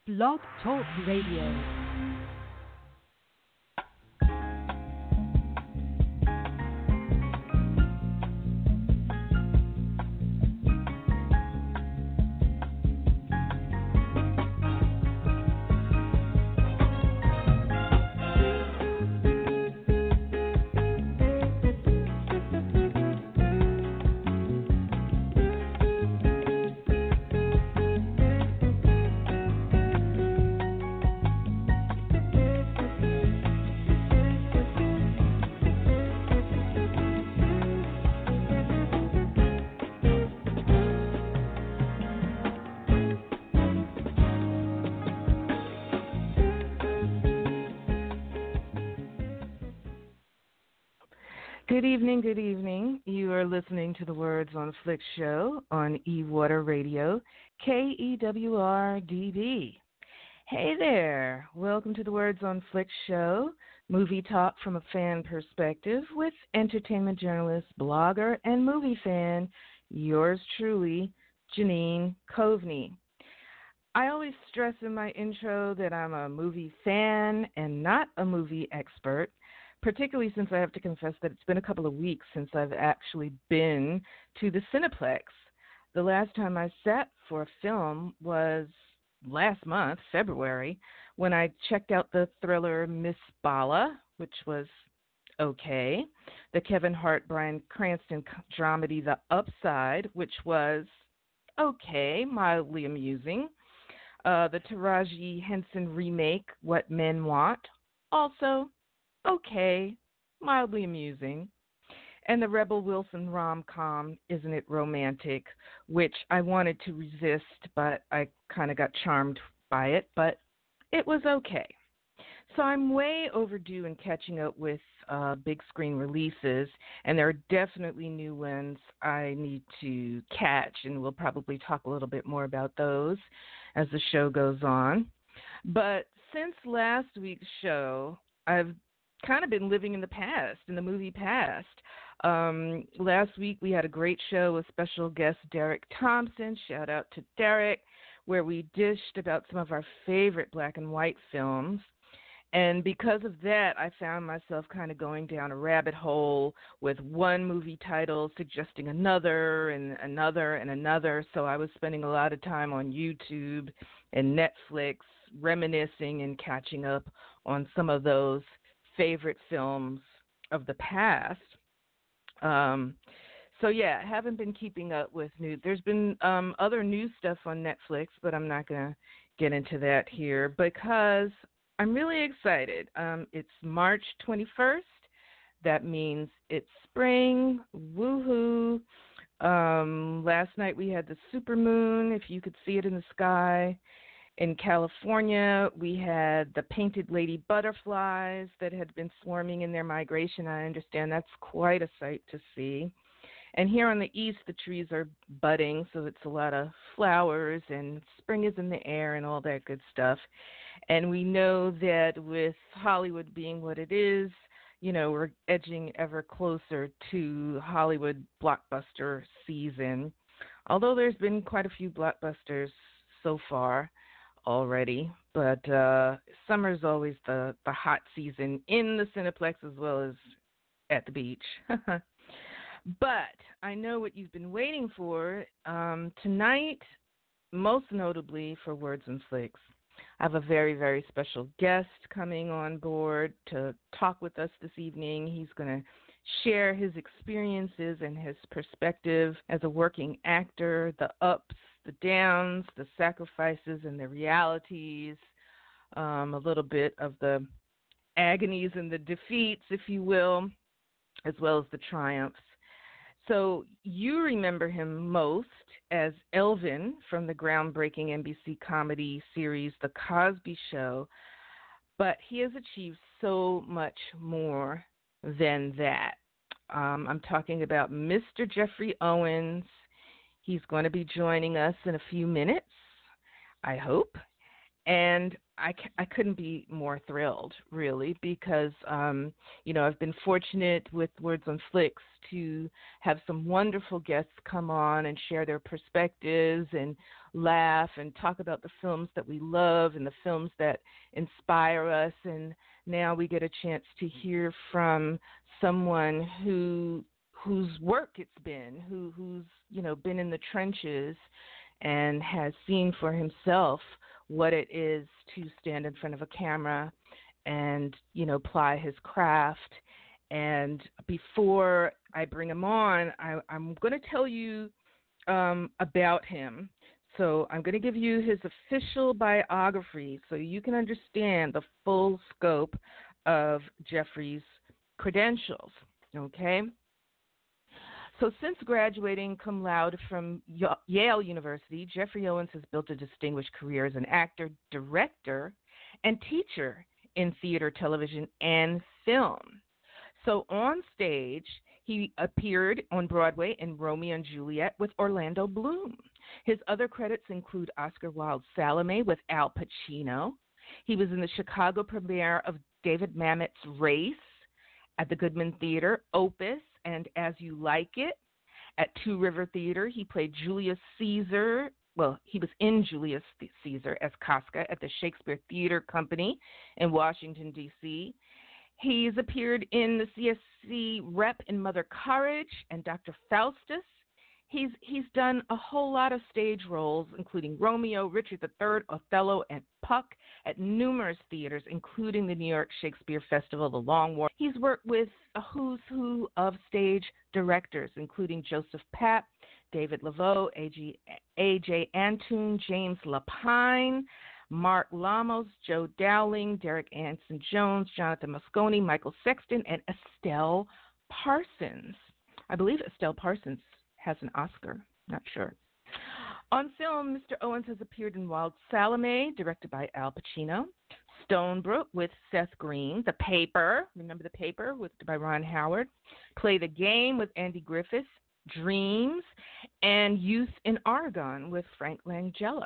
Blog Talk Radio. Good evening, good evening. You are listening to the Words on Flick show on E-Water Radio, KEWRDB. Hey there. Welcome to the Words on Flick show, movie talk from a fan perspective with entertainment journalist, blogger, and movie fan, yours truly, Janine Coveney. I always stress in my intro that I'm a movie fan and not a movie expert, particularly since I have to confess that it's been a couple of weeks since I've actually been to the Cineplex. The last time I sat for a film was last month, February, when I checked out the thriller Miss Bala, which was okay, the Kevin Hart, Bryan Cranston dramedy The Upside, which was okay, mildly amusing, the Taraji Henson remake, What Men Want, also okay, mildly amusing, and the Rebel Wilson rom-com, Isn't It Romantic, which I wanted to resist, but I kind of got charmed by it, but it was okay. So I'm way overdue in catching up with big screen releases, and there are definitely new ones I need to catch, and we'll probably talk a little bit more about those as the show goes on. But since last week's show, I've kind of been living in the past, in the movie past. Last week we had a great show with special guest Derek Thompson, shout out to Derek, where we dished about some of our favorite black and white films. And because of that, I found myself kind of going down a rabbit hole with one movie title suggesting another and another and another. So I was spending a lot of time on YouTube and Netflix reminiscing and catching up on some of those favorite films of the past. So yeah, haven't been keeping up with new. There's been other new stuff on Netflix, but I'm not going to get into that here because I'm really excited. It's March 21st. That means it's spring. Woohoo. Last night we had the supermoon, if you could see it in the sky. In California, we had the painted lady butterflies that had been swarming in their migration. I understand that's quite a sight to see. And here on the east, the trees are budding, so it's a lot of flowers, and spring is in the air and all that good stuff. And we know that with Hollywood being what it is, you know, we're edging ever closer to Hollywood blockbuster season, although there's been quite a few blockbusters so far already, but summer's always the hot season in the Cineplex as well as at the beach. But I know what you've been waiting for tonight, most notably for Words and Flicks. I have a very, very special guest coming on board to talk with us this evening. He's going to share his experiences and his perspective as a working actor, the ups, the downs, the sacrifices and the realities, a little bit of the agonies and the defeats, if you will, as well as the triumphs. So you remember him most as Elvin from the groundbreaking NBC comedy series The Cosby Show, but he has achieved so much more than that. I'm talking about Mr. Jeffrey Owens. He's going to be joining us in a few minutes, I hope. And I couldn't be more thrilled, really, because, I've been fortunate with Words on Flicks to have some wonderful guests come on and share their perspectives and laugh and talk about the films that we love and the films that inspire us. And now we get a chance to hear from someone whose work it's been, who's been in the trenches and has seen for himself what it is to stand in front of a camera and ply his craft. And before I bring him on, I'm going to tell you about him. So I'm going to give you his official biography so you can understand the full scope of Jeffrey's credentials, okay? So since graduating cum laude from Yale University, Jeffrey Owens has built a distinguished career as an actor, director, and teacher in theater, television, and film. So on stage, he appeared on Broadway in Romeo and Juliet with Orlando Bloom. His other credits include Oscar Wilde's Salome with Al Pacino. He was in the Chicago premiere of David Mamet's Race at the Goodman Theater, Opus, and As You Like It. At Two River Theater, he played Julius Caesar. Well, he was in Julius Caesar as Casca at the Shakespeare Theater Company in Washington, D.C. He's appeared in the CSC Rep in Mother Courage and Dr. Faustus. He's done a whole lot of stage roles, including Romeo, Richard III, Othello, and Puck at numerous theaters, including the New York Shakespeare Festival, the Long War. He's worked with a who's who of stage directors, including Joseph Papp, David Laveau, A.J. Antoon, James Lapine, Mark Lamos, Joe Dowling, Derek Anson Jones, Jonathan Moscone, Michael Sexton, and Estelle Parsons. I believe Estelle Parsons has an Oscar, not sure. On film, Mr. Owens has appeared in Wild Salome, directed by Al Pacino, Stonebrook with Seth Green, The Paper, remember The Paper, by Ron Howard, Play the Game with Andy Griffith, Dreams, and Youth in Argonne with Frank Langella.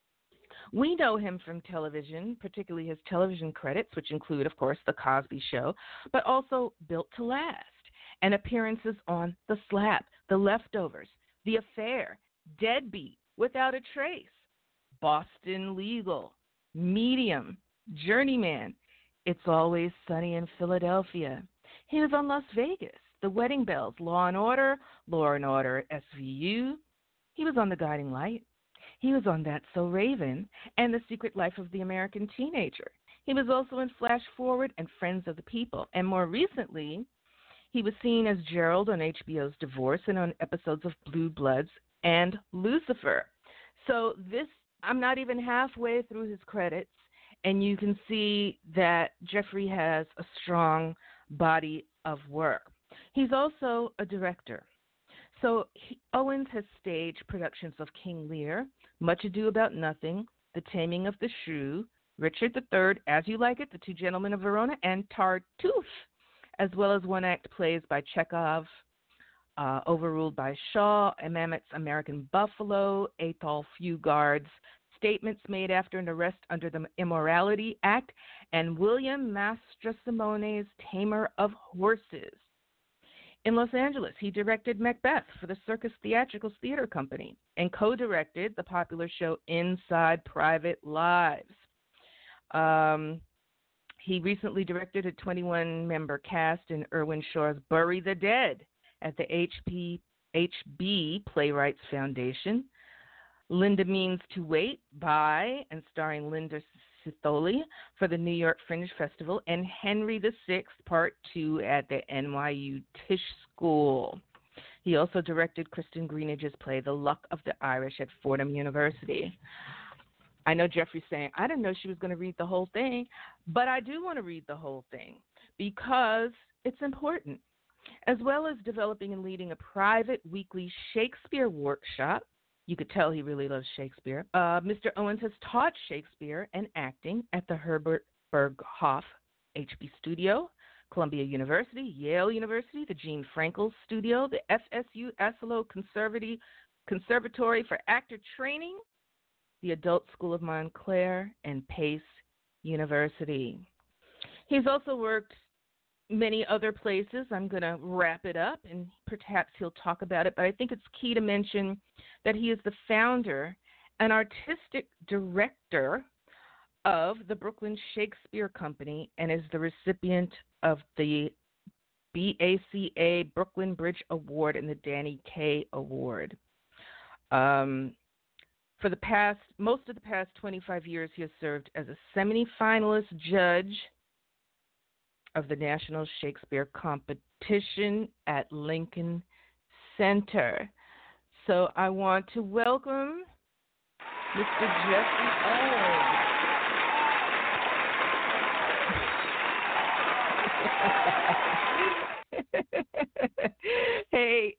We know him from television, particularly his television credits, which include, of course, The Cosby Show, but also Built to Last, and appearances on The Slap, The Leftovers, The Affair, Deadbeat, Without a Trace, Boston Legal, Medium, Journeyman, It's Always Sunny in Philadelphia. He was on Las Vegas, The Wedding Bells, Law and Order SVU. He was on The Guiding Light. He was on That's So Raven and The Secret Life of the American Teenager. He was also in Flash Forward and Friends of the People. And more recently, he was seen as Gerald on HBO's Divorce and on episodes of Blue Bloods and Lucifer. So I'm not even halfway through his credits, and you can see that Jeffrey has a strong body of work. He's also a director. So Owens has staged productions of King Lear, Much Ado About Nothing, The Taming of the Shrew, Richard III, As You Like It, The Two Gentlemen of Verona, and Tartuffe, as well as one-act plays by Chekhov, Overruled by Shaw, Mamet's American Buffalo, Athol Fugard's Statements Made After an Arrest Under the Immorality Act, and William Mastrosimone's Tamer of Horses. In Los Angeles, he directed Macbeth for the Circus Theatrical Theater Company and co-directed the popular show Inside Private Lives. He recently directed a 21-member cast in Irwin Shaw's Bury the Dead at the HB Playwrights Foundation. Linda Means to Wait by and starring Linda Citholi for the New York Fringe Festival, and Henry VI Part 2 at the NYU Tisch School. He also directed Kristen Greenidge's play The Luck of the Irish at Fordham University. I know Jeffrey's saying, I didn't know she was going to read the whole thing, but I do want to read the whole thing because it's important. As well as developing and leading a private weekly Shakespeare workshop, you could tell he really loves Shakespeare. Mr. Owens has taught Shakespeare and acting at the Herbert Berghof HB Studio, Columbia University, Yale University, the Gene Frankel Studio, the FSU Asolo Conservatory for Actor Training, the Adult School of Montclair, and Pace University. He's also worked many other places. I'm going to wrap it up, and perhaps he'll talk about it, but I think it's key to mention that he is the founder an artistic director of the Brooklyn Shakespeare Company and is the recipient of the BACA Brooklyn Bridge Award and the Danny Kaye Award. For most of the past 25 years, he has served as a semi-finalist judge of the National Shakespeare Competition at Lincoln Center. So I want to welcome Mr. Jeffrey O. Hey,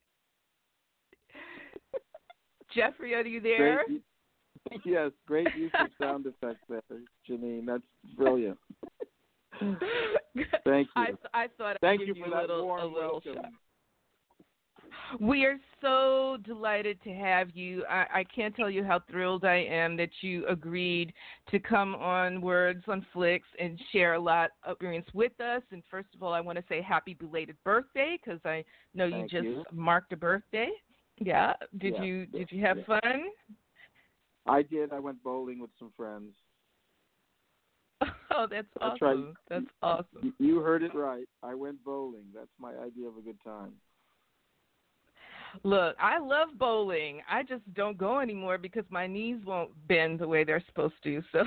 Jeffrey, are you there? Yes, great use of sound effects there, Janine. That's brilliant. Thank you. I thought Thank I'd you give for you that a warm little welcome. shot. We are so delighted to have you. I can't tell you how thrilled I am that you agreed to come on Words on Flicks and share a lot of experience with us. And first of all, I want to say happy belated birthday because I know you just marked a birthday. Yeah. Did you have fun? I did. I went bowling with some friends. Oh, that's awesome. Right. That's awesome. You heard it right. I went bowling. That's my idea of a good time. Look, I love bowling. I just don't go anymore because my knees won't bend the way they're supposed to. So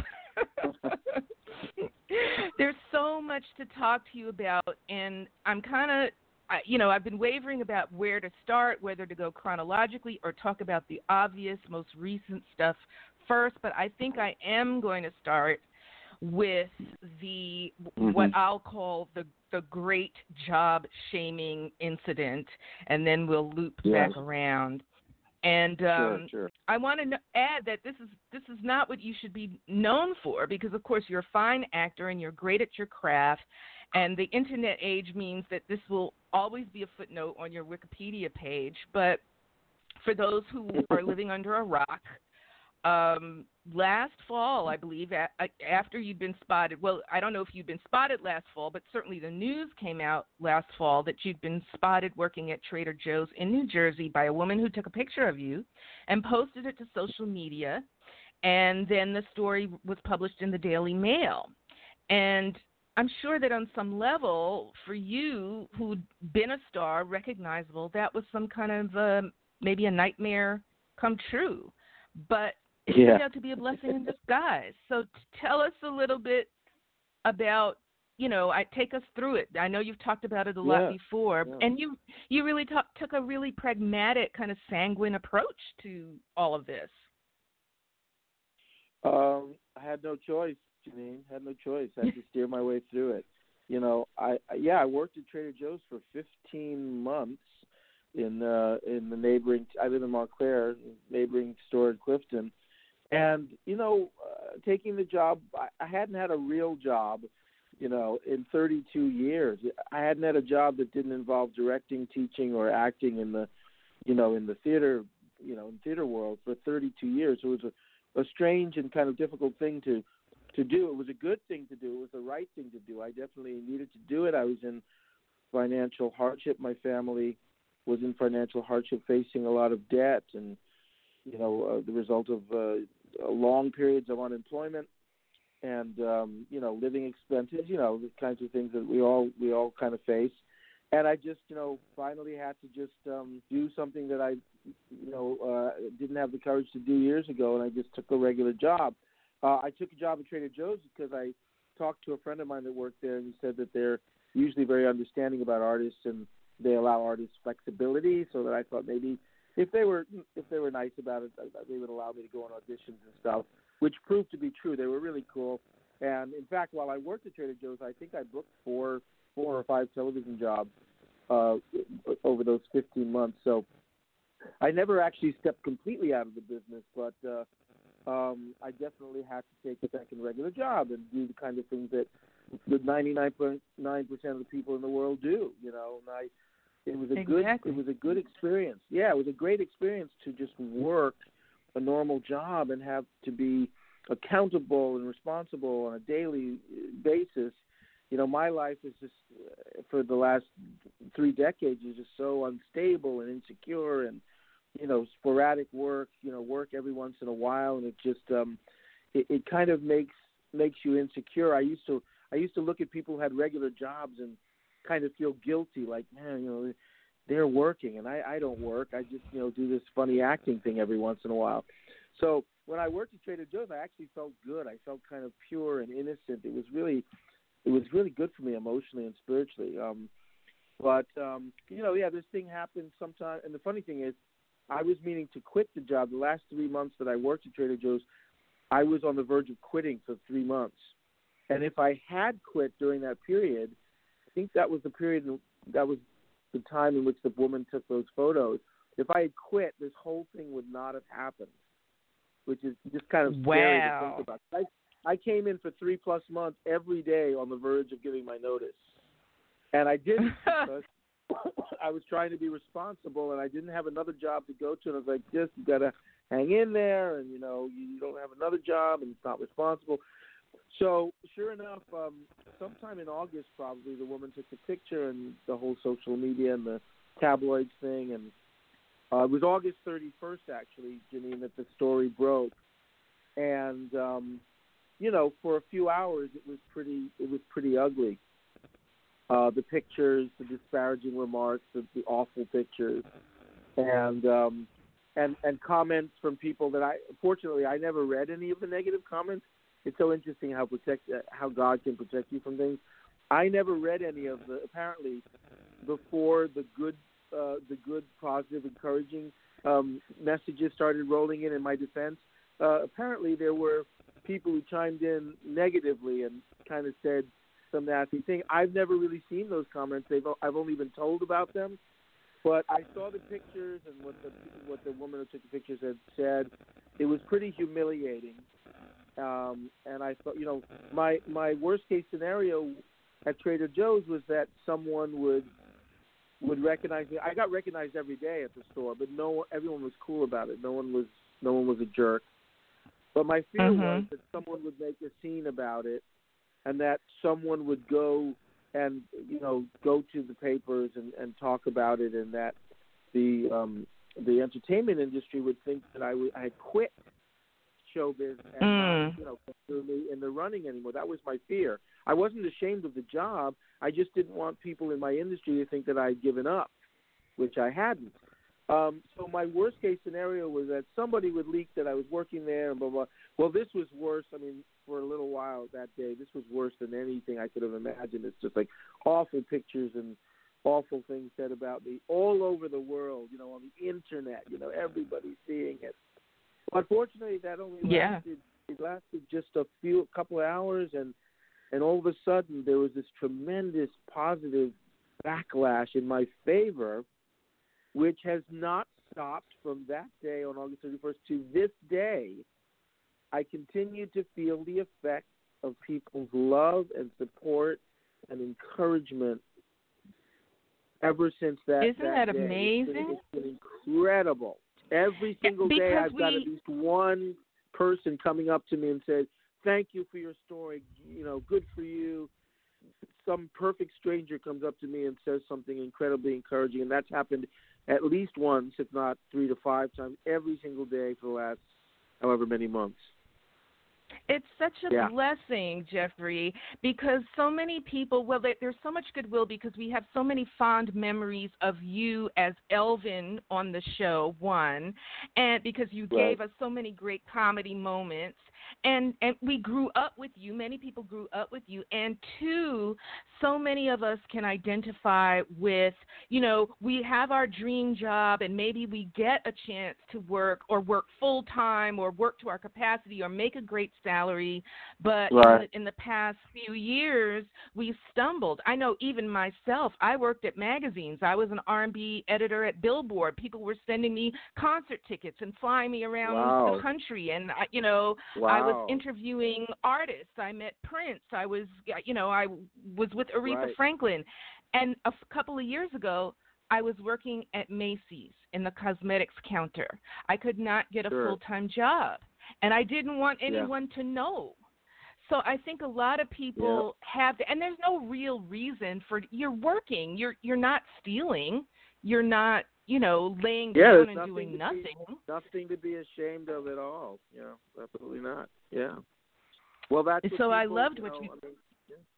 there's so much to talk to you about, and I'm kind of, I've been wavering about where to start, whether to go chronologically or talk about the obvious, most recent stuff first, but I think I am going to start with the what I'll call the great job shaming incident, and then we'll loop back around. And sure. I want to add that this is not what you should be known for, because of course you're a fine actor and you're great at your craft, and the internet age means that this will always be a footnote on your Wikipedia page. But for those who are living under a rock, last fall, I believe, after you'd been spotted, well, I don't know if you'd been spotted last fall, but certainly the news came out last fall that you'd been spotted working at Trader Joe's in New Jersey by a woman who took a picture of you and posted it to social media, and then the story was published in the Daily Mail. And I'm sure that on some level, for you, who'd been a star, recognizable, that was some kind of maybe a nightmare come true. But it turned out to be a blessing in disguise. So tell us a little bit about, take us through it. I know you've talked about it a lot before, and you really took a really pragmatic, kind of sanguine approach to all of this. I had no choice, Janine. Had no choice. I had to steer my way through it. I worked at Trader Joe's for 15 months in the neighboring. I live in Montclair, neighboring store in Clifton. And, taking the job, I hadn't had a real job, in 32 years. I hadn't had a job that didn't involve directing, teaching, or acting in the, in the theater, in theater world for 32 years. So it was a strange and kind of difficult thing to do. It was a good thing to do. It was the right thing to do. I definitely needed to do it. I was in financial hardship. My family was in financial hardship, facing a lot of debt and, the result of long periods of unemployment and, living expenses, the kinds of things that we all kind of face. And I just, finally had to just do something that I, didn't have the courage to do years ago, and I just took a regular job. I took a job at Trader Joe's because I talked to a friend of mine that worked there, and he said that they're usually very understanding about artists, and they allow artists flexibility, so that I thought maybe if they were nice about it, they would allow me to go on auditions and stuff, which proved to be true. They were really cool. And in fact, while I worked at Trader Joe's, I think I booked four or five television jobs over those 15 months. So I never actually stepped completely out of the business, but I definitely had to take a second regular job and do the kind of things that the 99.9% of the people in the world do, And it was a good experience. Yeah, it was a great experience to just work a normal job and have to be accountable and responsible on a daily basis. My life is just, for the last 3 decades, is just so unstable and insecure, and sporadic work, work every once in a while, and it just it kind of makes you insecure. I used to look at people who had regular jobs and kind of feel guilty, like, man, they're working and I don't work. I just do this funny acting thing every once in a while. So when I worked at Trader Joe's, I actually felt good. I felt kind of pure and innocent. It was really good for me emotionally and spiritually. But this thing happened sometime. And the funny thing is, I was meaning to quit the job. The last 3 months that I worked at Trader Joe's, I was on the verge of quitting for 3 months. And if I had quit during that period, I think that was the period, that was the time in which the woman took those photos. If I had quit, this whole thing would not have happened, which is just kind of scary to think about. I came in for 3+ months every day on the verge of giving my notice. And I didn't because I was trying to be responsible, and I didn't have another job to go to. And I was like, you got to hang in there, and, you don't have another job, and it's not responsible. So sure enough, sometime in August probably, the woman took a picture, and the whole social media and the tabloids thing. And it was August 31st, actually, Janine, that the story broke. And, for a few hours, it was pretty ugly. The pictures, the disparaging remarks, the awful pictures, and comments from people that fortunately I never read any of the negative comments. It's so interesting how God can protect you from things. I never read any of apparently before the good, positive, encouraging messages started rolling in my defense. Apparently there were people who chimed in negatively and kind of said some nasty thing. I've never really seen those comments. I've only been told about them, but I saw the pictures and what the woman who took the pictures had said. It was pretty humiliating, and I thought, my worst case scenario at Trader Joe's was that someone would recognize me. I got recognized every day at the store, but everyone was cool about it. No one was a jerk. But my fear was that someone would make a scene about it, and that someone would go and go to the papers and talk about it, and that the entertainment industry would think that I had quit showbiz and not consider in the running anymore. That was my fear. I wasn't ashamed of the job. I just didn't want people in my industry to think that I had given up, which I hadn't. So my worst case scenario was that somebody would leak that I was working there and blah, blah. Well, this was worse. I mean, for a little while that day, this was worse than anything I could have imagined. It's just like awful pictures and awful things said about me all over the world, on the internet, everybody's seeing it. But fortunately, that only lasted just a couple of hours, and all of a sudden there was this tremendous positive backlash in my favor, which has not stopped from that day on August 31st to this day. I continue to feel the effect of people's love and support and encouragement ever since that Isn't that day. amazing? It's been incredible. Every single day I've got at least one person coming up to me and says, thank you for your story, good for you. Some perfect stranger comes up to me and says something incredibly encouraging, and that's happened at least once, if not 3 to 5 times, every single day for the last however many months. It's such a blessing, Jeffrey, because so many people, there's so much goodwill because we have so many fond memories of you as Elvin on the show, one, and because you gave us so many great comedy moments, and we grew up with you. Many people grew up with you. And two, so many of us can identify with, we have our dream job and maybe we get a chance to work or work full time or work to our capacity or make a great salary. But in the past few years, we stumbled. I know even myself, I worked at magazines. I was an R&B editor at Billboard. People were sending me concert tickets and flying me around the country. And, I was interviewing artists. I met Prince. I was with Aretha Franklin. And a couple of years ago, I was working at Macy's in the cosmetics counter. I could not get a full-time job, and I didn't want anyone to know. So I think a lot of people have, and there's no real reason for, you're working. You're not stealing. You're not laying Yeah, down there's and doing nothing. Nothing to be ashamed of at all. Yeah, absolutely not. Yeah. Well, that's what So I people, loved what you. I mean,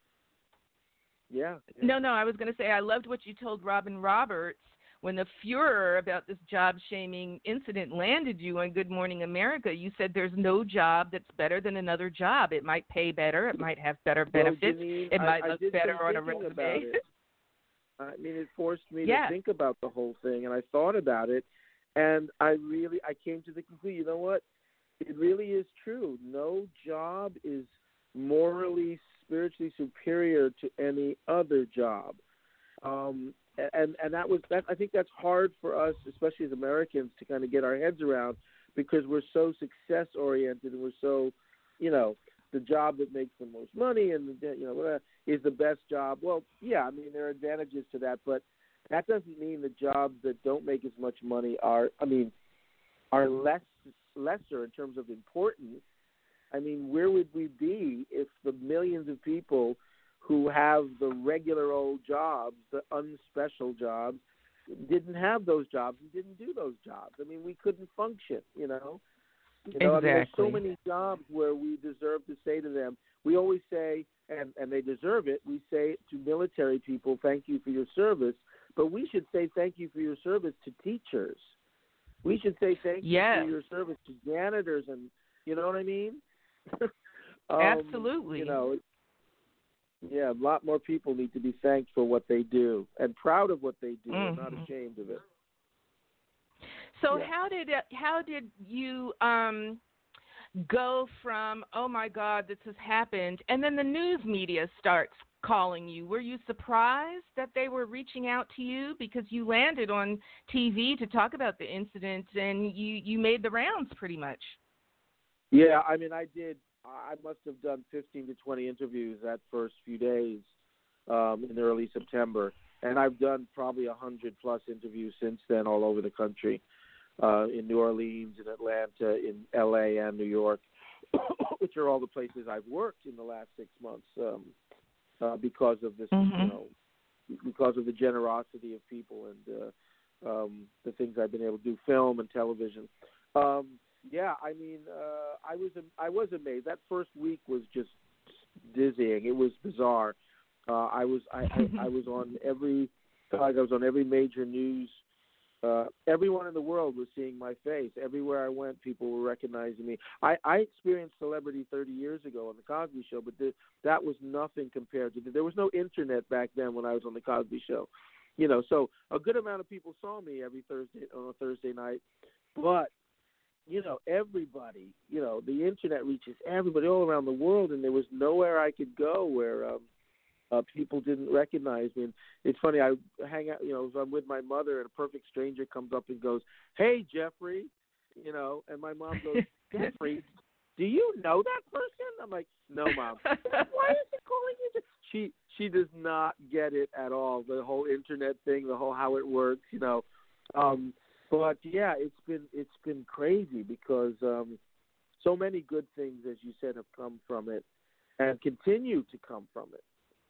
yeah. No, I was going to say I loved what you told Robin Roberts when the furor about this job shaming incident landed you on Good Morning America. You said there's no job that's better than another job. It might pay better. It might have better benefits. Janine, it might I look did better some on a thinking resume. about it. I mean, it forced me Yeah. to think about the whole thing, and I thought about it, and I came to the conclusion, you know what? It really is true. No job is morally, spiritually superior to any other job. And that I think that's hard for us, especially as Americans, to kind of get our heads around, because we're so success oriented and we're so, the job that makes the most money and is the best job. Well, yeah, I mean, there are advantages to that, but that doesn't mean the jobs that don't make as much money are lesser in terms of importance. I mean, where would we be if the millions of people who have the regular old jobs, the unspecial jobs, didn't have those jobs and didn't do those jobs? I mean, we couldn't function, Exactly. I mean, there's so many jobs where we deserve to say to them, we always say, and they deserve it, we say to military people, thank you for your service, but we should say thank you for your service to teachers. We should say thank you for your service to janitors, and you know what I mean? Absolutely. Yeah, a lot more people need to be thanked for what they do and proud of what they do and not ashamed of it. So how did you go from, oh my God, this has happened, and then the news media starts calling you? Were you surprised that they were reaching out to you, because you landed on TV to talk about the incident and you made the rounds pretty much? Yeah, I mean, I did. I must have done 15 to 20 interviews that first few days in early September, and I've done probably 100+ interviews since then all over the country, in New Orleans, in Atlanta, in L.A., and New York, which are all the places I've worked in the last 6 months because of this, because of the generosity of people and the things I've been able to do, film and television. Yeah, I mean, I was amazed. That first week was just dizzying. It was bizarre. I was on every major news. Everyone in the world was seeing my face. Everywhere I went, people were recognizing me. I experienced celebrity 30 years ago on the Cosby Show, but that was nothing compared to. There was no internet back then when I was on the Cosby Show, So a good amount of people saw me every Thursday on a Thursday night, but everybody, the internet reaches everybody all around the world, and there was nowhere I could go where people didn't recognize me. And it's funny, I hang out, if I'm with my mother and a perfect stranger comes up and goes, "Hey, Jeffrey," and my mom goes, "Jeffrey, do you know that person?" I'm like, "No, Mom." "Why is he calling you?" She does not get it at all, the whole internet thing, the whole how it works, But yeah, it's been crazy because so many good things, as you said, have come from it and continue to come from it.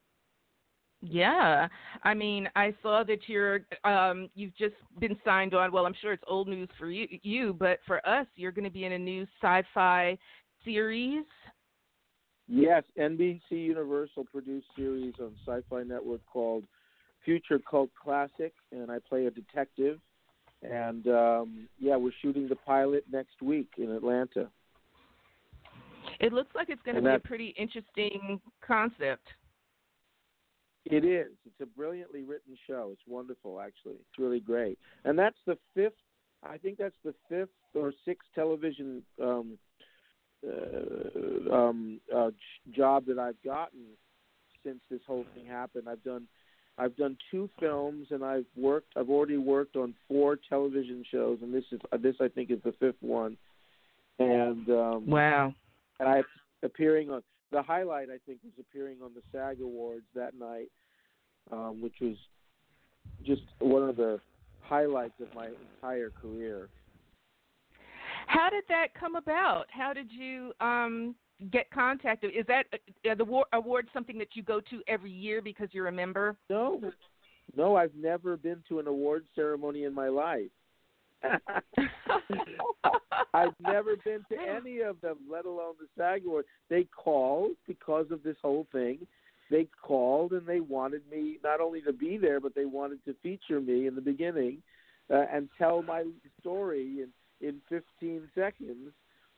Yeah, I mean, I saw that you've just been signed on. Well, I'm sure it's old news for you, but for us, you're going to be in a new sci-fi series. Yes, NBC Universal produced series on Sci-Fi Network called Future Cult Classic, and I play a detective. And, we're shooting the pilot next week in Atlanta. It looks like it's going to be a pretty interesting concept. It is. It's a brilliantly written show. It's wonderful, actually. It's really great. And that's the fifth or sixth television job that I've gotten since this whole thing happened. I've done 2 films, and I've already worked on 4 television shows, and this I think is the 5th one. And wow! And I'm appearing on the highlight. I think was appearing on the SAG Awards that night, which was just one of the highlights of my entire career. How did that come about? How did you get contacted? Is that the award something that you go to every year because you're a member? No, No, I've never been to an award ceremony in my life. I've never been to any of them, let alone the SAG Awards. They called because of this whole thing. They called and they wanted me not only to be there, but they wanted to feature me in the beginning and tell my story in 15 seconds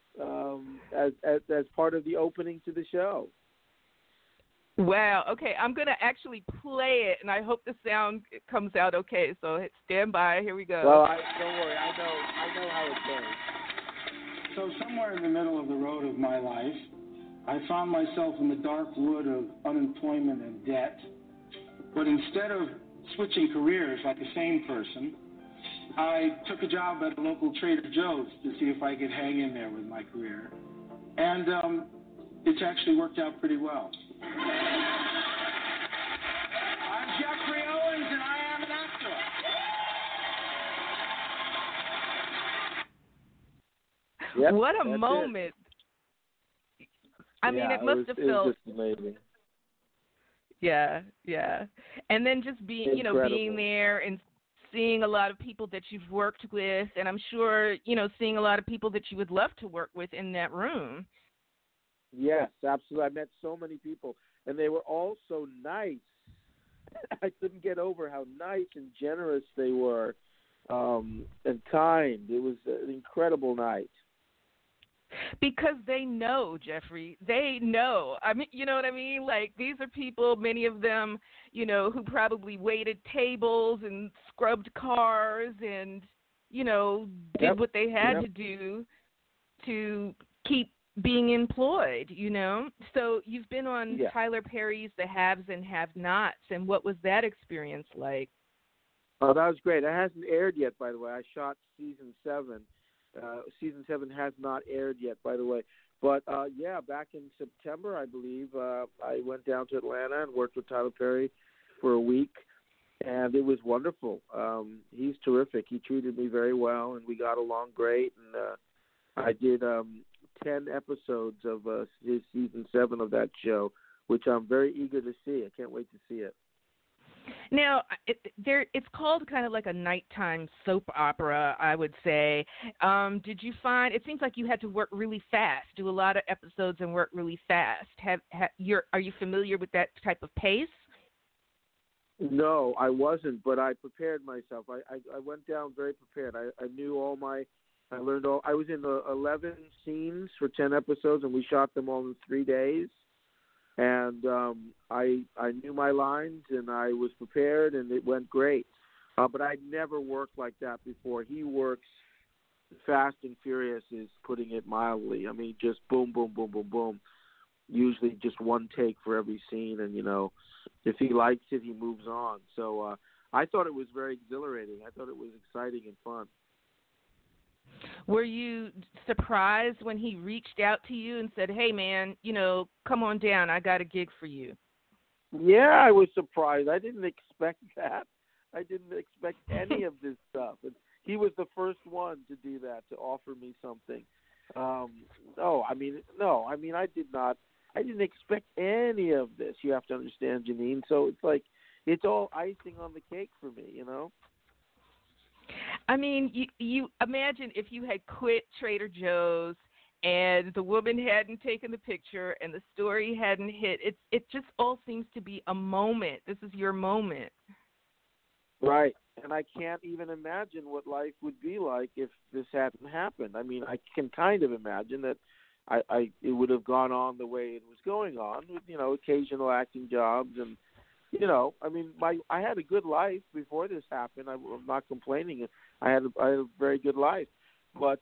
as part of the opening to the show. Wow. Okay, I'm going to actually play it, and I hope the sound comes out okay. So stand by. Here we go. Well, don't worry. I know how it goes. So somewhere in the middle of the road of my life, I found myself in the dark wood of unemployment and debt. But instead of switching careers like a sane person, I took a job at a local Trader Joe's to see if I could hang in there with my career. And it's actually worked out pretty well. I'm Jeffrey Owens, and I am an actor. Yep, what a moment. I mean, it must have felt. It was just amazing. Yeah. And then just being, Incredible. being there and seeing a lot of people that you've worked with, and I'm sure, seeing a lot of people that you would love to work with in that room. Yes, absolutely. I met so many people, and they were all so nice. I couldn't get over how nice and generous they were, and kind. It was an incredible night. Because they know, Jeffrey. They know. I mean, you know what I mean? Like, these are people, many of them, who probably waited tables and scrubbed cars and, did what they had to do to keep being employed, So you've been on Tyler Perry's The Haves and Have-Nots, and what was that experience like? Oh, that was great. It hasn't aired yet, by the way. I shot season 7. Season 7 has not aired yet, by the way. But, back in September, I believe, I went down to Atlanta and worked with Tyler Perry for a week, and it was wonderful. He's terrific. He treated me very well, and we got along great. And I did 10 episodes of his season 7 of that show, which I'm very eager to see. I can't wait to see it. Now, it's called kind of like a nighttime soap opera, I would say. Did you find it seems like you had to work really fast, do a lot of episodes and work really fast? Are you familiar with that type of pace? No, I wasn't, but I prepared myself. I went down very prepared. I knew I learned all. I was in 11 scenes for 10 episodes, and we shot them all in 3 days. And I knew my lines, and I was prepared, and it went great. But I'd never worked like that before. He works fast and furious, is putting it mildly. I mean, just boom, boom, boom, boom, boom. Usually just one take for every scene, and, if he likes it, he moves on. So I thought it was very exhilarating. I thought it was exciting and fun. Were you surprised when he reached out to you and said, hey, man, come on down. I got a gig for you? Yeah, I was surprised. I didn't expect that. I didn't expect any of this stuff. And he was the first one to do that, to offer me something. I didn't expect any of this. You have to understand, Janine. So it's like, it's all icing on the cake for me, I mean, you imagine if you had quit Trader Joe's and the woman hadn't taken the picture and the story hadn't hit. It just all seems to be a moment. This is your moment. Right. And I can't even imagine what life would be like if this hadn't happened. I mean, I can kind of imagine that it would have gone on the way it was going on with, occasional acting jobs and, I had a good life before this happened. I'm not complaining. I had a very good life, but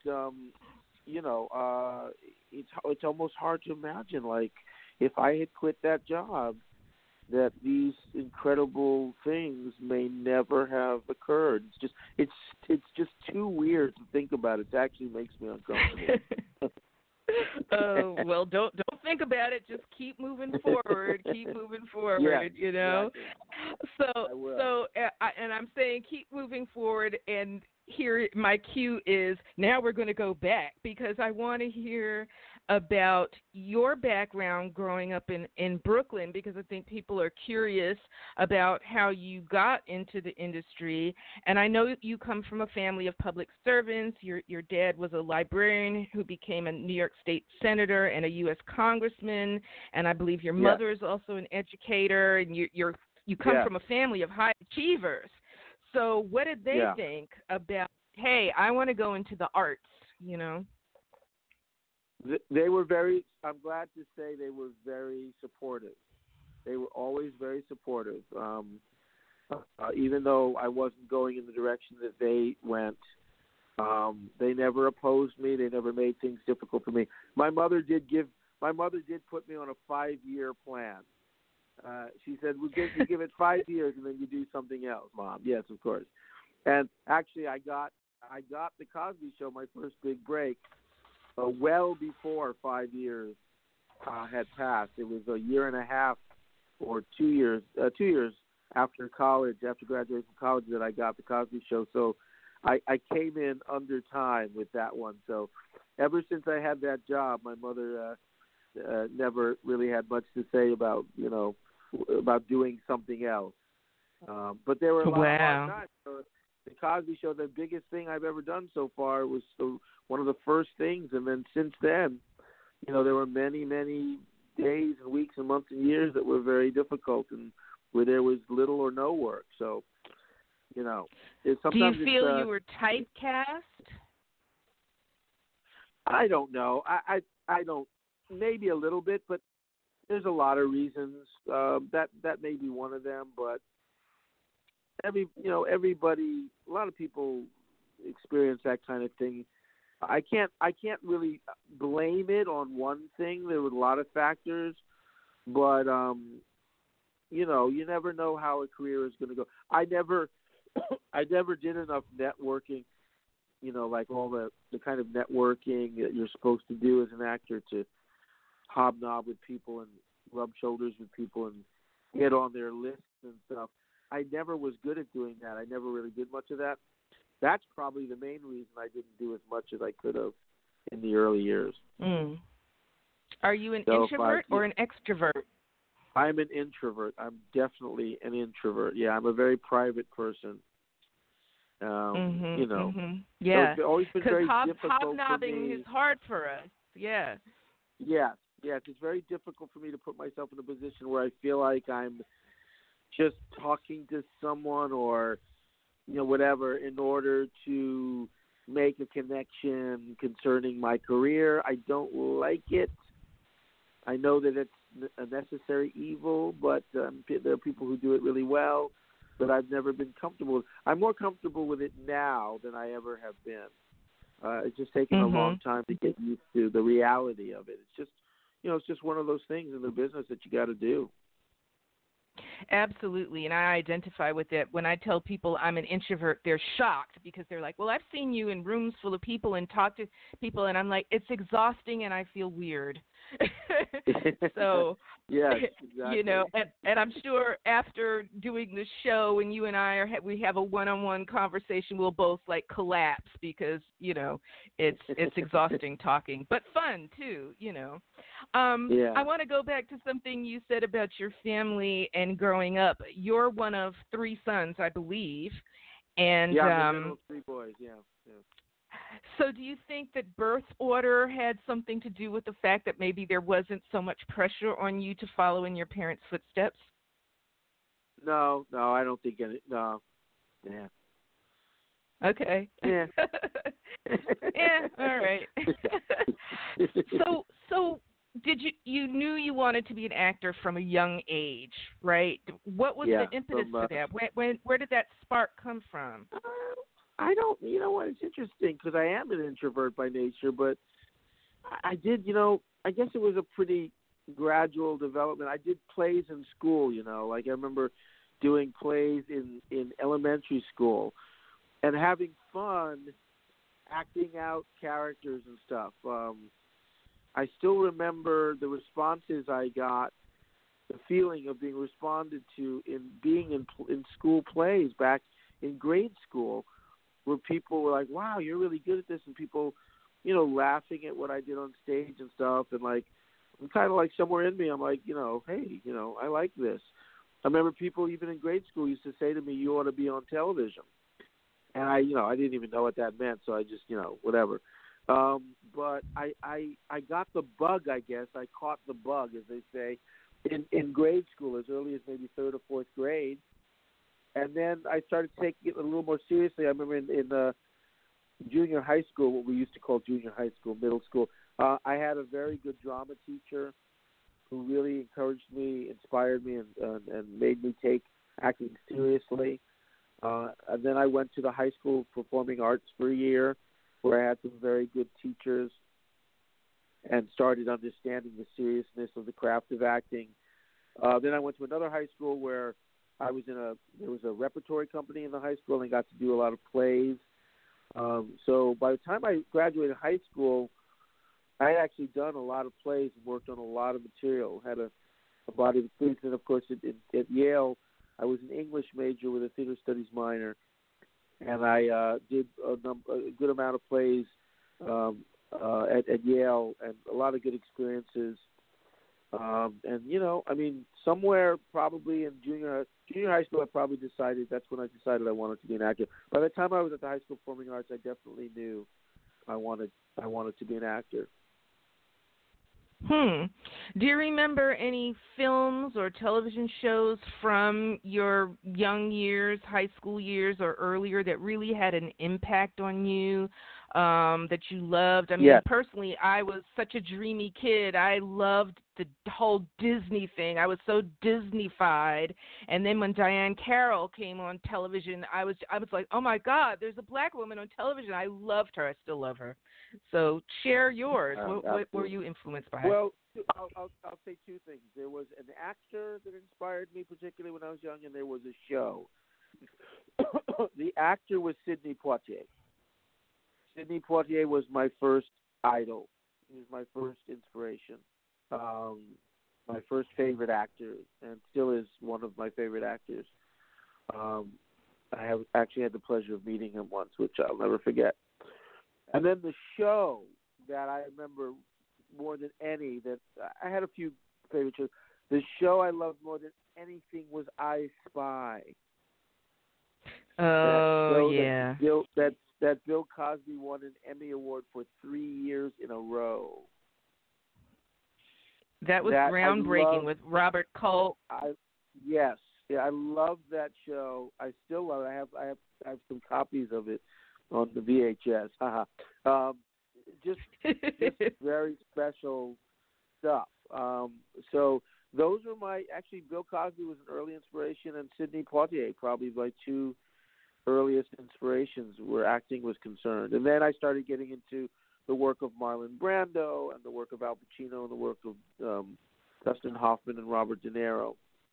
it's almost hard to imagine, like, if I had quit that job, that these incredible things may never have occurred. It's just too weird to think about. It actually makes me uncomfortable. Oh, well, don't think about it. Just keep moving forward. Keep moving forward. Exactly. So, and I'm saying keep moving forward. And here, my cue is now we're going to go back because I want to hear about your background growing up in Brooklyn, because I think people are curious about how you got into the industry. And I know you come from a family of public servants. Your dad was a librarian who became a New York State senator and a U.S. congressman, and I believe your mother is also an educator, and you come from a family of high achievers. So what did they think about, hey, I want to go into the arts, you know? They were very, I'm glad to say they were very supportive. They were always very supportive. Even though I wasn't going in the direction that they went, they never opposed me. They never made things difficult for me. My mother did put me on a 5-year plan. She said, "We'll give it 5 years, and then you do something else, Mom." Yes, of course. And actually, I got the Cosby Show, my first big break, well before 5 years had passed. It was a year and a half or 2 years, 2 years after college, after graduating from college, that I got the Cosby Show. So I came in under time with that one. So ever since I had that job, my mother never really had much to say about, about doing something else. But there were a lot of hard times. So the Cosby Show, the biggest thing I've ever done so far, was one of the first things. And then since then, there were many, many days and weeks and months and years that were very difficult and where there was little or no work. So, sometimes do you feel you were typecast? I don't know. I don't. Maybe a little bit, but there's a lot of reasons. That may be one of them. But everybody, a lot of people experience that kind of thing. I can't really blame it on one thing. There were a lot of factors, but you never know how a career is going to go. I never did enough networking, like all the kind of networking that you're supposed to do as an actor, to hobnob with people and rub shoulders with people and get on their lists and stuff. I never was good at doing that. I never really did much of that. That's probably the main reason I didn't do as much as I could have in the early years. Mm. Are you an introvert or an extrovert? I'm an introvert. I'm definitely an introvert. Yeah, I'm a very private person. Yeah, so it's always been very difficult hobnobbing for me. is hard for us. Yeah. Yes, it's very difficult for me to put myself in a position where I feel like I'm just talking to someone or, whatever, in order to make a connection concerning my career. I don't like it. I know that it's a necessary evil, but there are people who do it really well, but I've never been comfortable. I'm more comfortable with it now than I ever have been. It's just taken a long time to get used to the reality of it. It's just, it's just one of those things in the business that you got to do. Absolutely, and I identify with it. When I tell people I'm an introvert, they're shocked because they're like, well, I've seen you in rooms full of people and talk to people, and I'm like, it's exhausting and I feel weird. So, yes, exactly. And I'm sure after doing the show and you and I we have a one-on-one conversation, we'll both like collapse because, it's exhausting talking, but fun too, I want to go back to something you said about your family and growing up. You're one of 3 sons, I believe. And I'm the middle of 3 boys, yeah. So do you think that birth order had something to do with the fact that maybe there wasn't so much pressure on you to follow in your parents' footsteps? No, I don't think any. No. Yeah. Okay. Yeah. Yeah, all right. So did you knew you wanted to be an actor from a young age, right? What was the impetus for that? Where did that spark come from? I don't, what, it's interesting because I am an introvert by nature, but I did, I guess it was a pretty gradual development. I did plays in school, like I remember doing plays in elementary school and having fun acting out characters and stuff. I still remember the responses I got, the feeling of being responded to in being in school plays back in grade school, where people were like, wow, you're really good at this, and people laughing at what I did on stage and stuff, and like I'm kind of like somewhere in me, I'm like, hey, I like this. I remember people even in grade school used to say to me, "You ought to be on television," and I didn't even know what that meant, so I just, whatever. But I got the bug, I guess. I caught the bug, as they say, in grade school, as early as maybe third or fourth grade. And then I started taking it a little more seriously. I remember in junior high school, what we used to call junior high school, middle school, I had a very good drama teacher who really encouraged me, inspired me, and made me take acting seriously. And then I went to the high school of performing arts for a year, where I had some very good teachers and started understanding the seriousness of the craft of acting. Then I went to another high school where there was a repertory company in the high school, and I got to do a lot of plays. So by the time I graduated high school, I had actually done a lot of plays and worked on a lot of material, had a body of experience. And, of course, at Yale, I was an English major with a theater studies minor, and I did a good amount of plays at Yale, and a lot of good experiences. And, somewhere probably in junior high school, that's when I decided I wanted to be an actor. By the time I was at the High School of Performing Arts, I definitely knew I wanted to be an actor. Do you remember any films or television shows from your young years, high school years or earlier, that really had an impact on you, that you loved? I mean, Yes. Personally, I was such a dreamy kid. I loved the whole Disney thing. I was so Disney-fied. And then when Diane Carroll came on television, I was like, oh my God, there's a black woman on television. I loved her. I still love her. So share yours. What were you influenced by? Well, I'll say two things. There was an actor that inspired me, particularly when I was young, and there was a show. The actor was Sidney Poitier. Sidney Poitier was my first idol. He was my first inspiration, my first favorite actor, and still is one of my favorite actors. I have actually had the pleasure of meeting him once, which I'll never forget. And then the show that I remember more than any, that I had a few favorite shows. The show I loved more than anything was I Spy. Oh, yeah. That Bill Cosby won an Emmy Award for 3 years in a row. That was groundbreaking with Robert Culp. Yes. Yeah, I love that show. I still love it. I have some copies of it on the VHS. Just very special stuff. So those were actually Bill Cosby was an early inspiration, and Sidney Poitier probably my two earliest inspirations where acting was concerned. And then I started getting into the work of Marlon Brando and the work of Al Pacino and the work of Dustin Hoffman and Robert De Niro.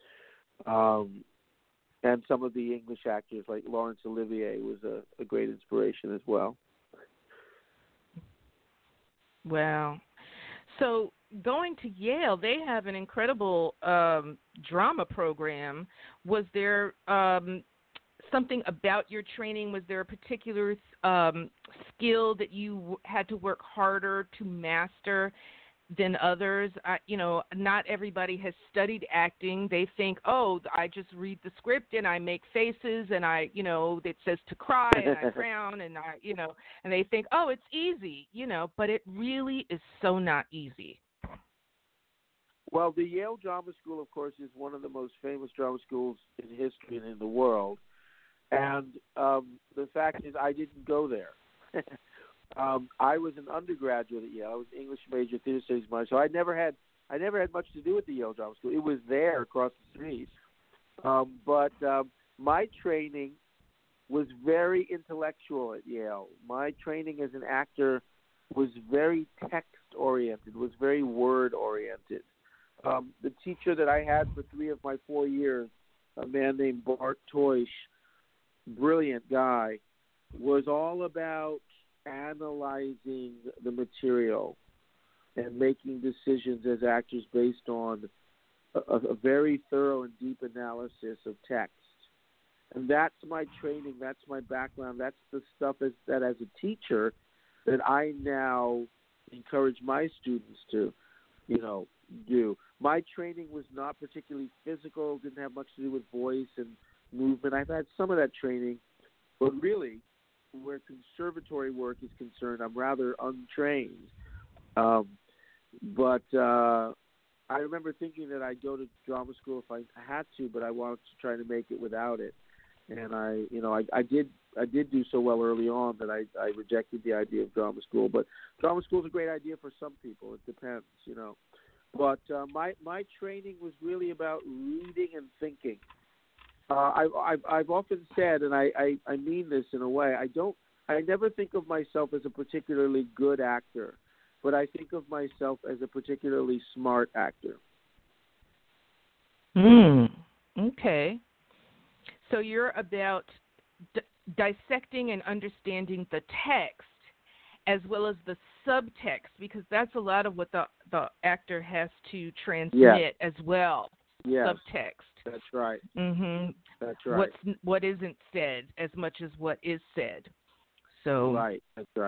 And some of the English actors like Laurence Olivier was a great inspiration as well. Wow. So going to Yale, they have an incredible drama program. Was there something about your training? Was there a particular skill that you had to work harder to master than others? Not everybody has studied acting. They think, oh, I just read the script and I make faces and it says to cry and I frown and and they think, oh, it's easy, but it really is so not easy. Well, the Yale Drama School, of course, is one of the most famous drama schools in history and in the world. And the fact is, I didn't go there. I was an undergraduate at Yale. I was an English major, theater studies minor. So I never had much to do with the Yale Drama School. It was there across the street. But my training was very intellectual at Yale. My training as an actor was very text-oriented, was very word-oriented. The teacher that I had for 3 of my 4 years, a man named Bart Toish, brilliant guy, was all about analyzing the material and making decisions as actors based on a very thorough and deep analysis of text. And that's my training, that's my background, that's the stuff that as a teacher that I now encourage my students to, do. My training was not particularly physical, didn't have much to do with voice and movement. I've had some of that training, but really, where conservatory work is concerned, I'm rather untrained. But I remember thinking that I'd go to drama school if I had to, but I wanted to try to make it without it. And I did do so well early on that I rejected the idea of drama school. But drama school is a great idea for some people. It depends, But my training was really about reading and thinking. I've often said, and I mean this in a way, I never think of myself as a particularly good actor, but I think of myself as a particularly smart actor. Okay. So you're about dissecting and understanding the text as well as the subtext, because that's a lot of what the actor has to transmit as well. Yes. Subtext. That's right. Mm-hmm. That's right. What isn't said as much as what is said. So right. That's right.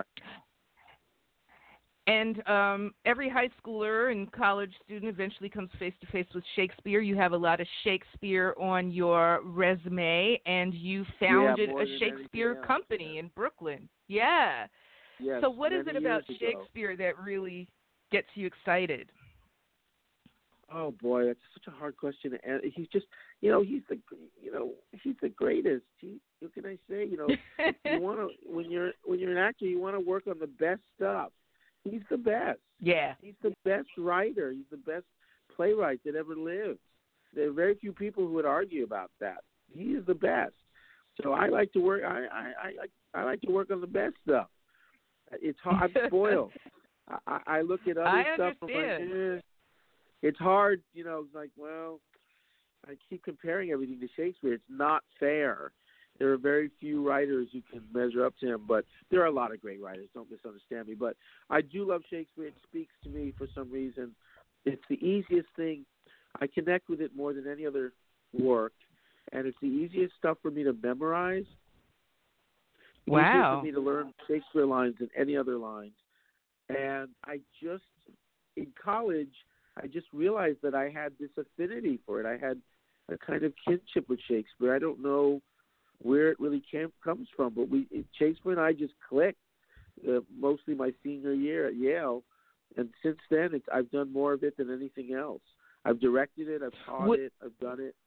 And every high schooler and college student eventually comes face to face with Shakespeare. You have a lot of Shakespeare on your resume, and you founded a Shakespeare company in Brooklyn. Yeah. Yes, so what is it about Shakespeare that really gets you excited? Oh boy, that's such a hard question to answer. He's just, he's the greatest. What can I say? You want to when you're an actor, you want to work on the best stuff. He's the best. Yeah. He's the best writer. He's the best playwright that ever lived. There are very few people who would argue about that. He is the best. So I like to work. I like to work on the best stuff. It's hard. I'm spoiled. I look at other stuff. I'm like, it's hard. It's like, well, I keep comparing everything to Shakespeare. It's not fair. There are very few writers who can measure up to him, but there are a lot of great writers. Don't misunderstand me. But I do love Shakespeare. It speaks to me for some reason. It's the easiest thing. I connect with it more than any other work, and it's the easiest stuff for me to memorize. Wow. Easier for me to learn Shakespeare lines than any other lines. And in college, I just realized that I had this affinity for it. I had a kind of kinship with Shakespeare. I don't know where it really comes from, but Shakespeare and I just clicked, mostly my senior year at Yale, and since then I've done more of it than anything else. I've directed it, I've taught it, I've done it.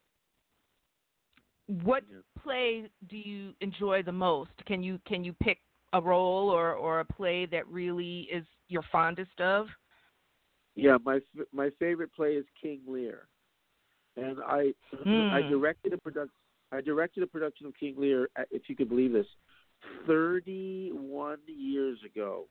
What play do you enjoy the most? Can you pick a role or a play that really is your fondest of? Yeah, my favorite play is King Lear, and I directed a production of King Lear, if you could believe this, 31 years ago.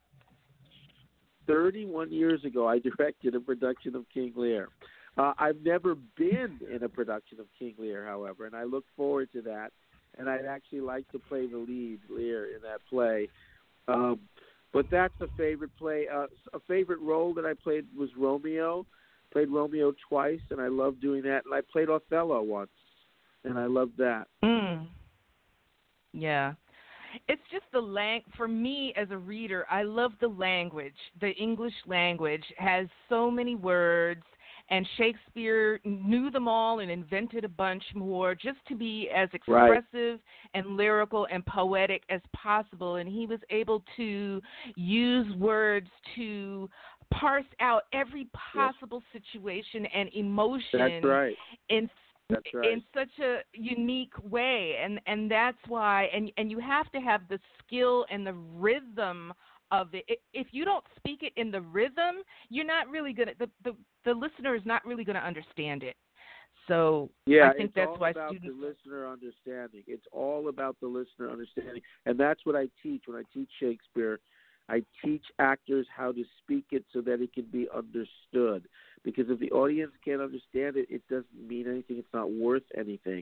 31 years ago, I directed a production of King Lear. I've never been in a production of King Lear, however, and I look forward to that. And I'd actually like to play the lead, Lear, in that play. But that's a favorite play. A favorite role that I played was Romeo. Played Romeo twice, and I love doing that. And I played Othello once, and I loved that. Yeah. It's just for me as a reader, I love the language. The English language has so many words, and Shakespeare knew them all and invented a bunch more just to be as expressive and lyrical and poetic as possible. And he was able to use words to parse out every possible situation and emotion in such a unique way. And that's why, and you have to have the skill and the rhythm of it. If you don't speak it in the rhythm, you're not really going to, the listener is not really going to understand it. So I think that's why students... It's all about the listener understanding. It's all about the listener understanding. And that's what I teach when I teach Shakespeare. I teach actors how to speak it so that it can be understood. Because if the audience can't understand it, it doesn't mean anything. It's not worth anything.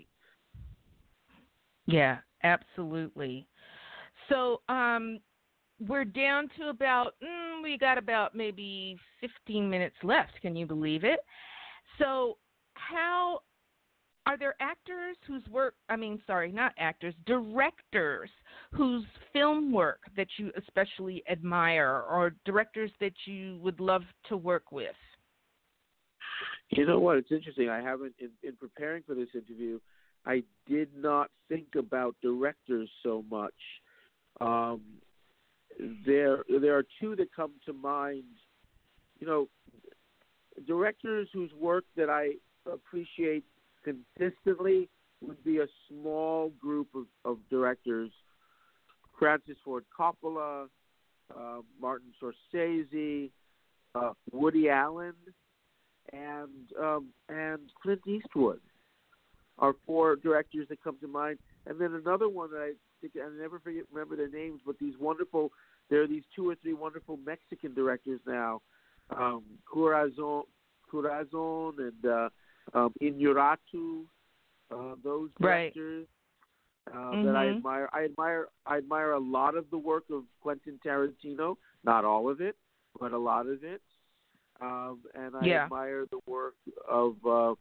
Yeah, absolutely. So, we're down to we got about maybe 15 minutes left. Can you believe it? So how are there directors whose film work that you especially admire, or directors that you would love to work with? You know what? It's interesting. I haven't, in preparing for this interview, I did not think about directors so much. There are two that come to mind. You know, directors whose work that I appreciate consistently would be a small group of directors: Francis Ford Coppola, Martin Scorsese, Woody Allen, and Clint Eastwood are four directors that come to mind. And then another one that I think I never remember their names, but there are these two or three wonderful Mexican directors now, Corazon and Iñárritu, those directors that I admire. I admire a lot of the work of Quentin Tarantino, not all of it, but a lot of it. And I admire the work of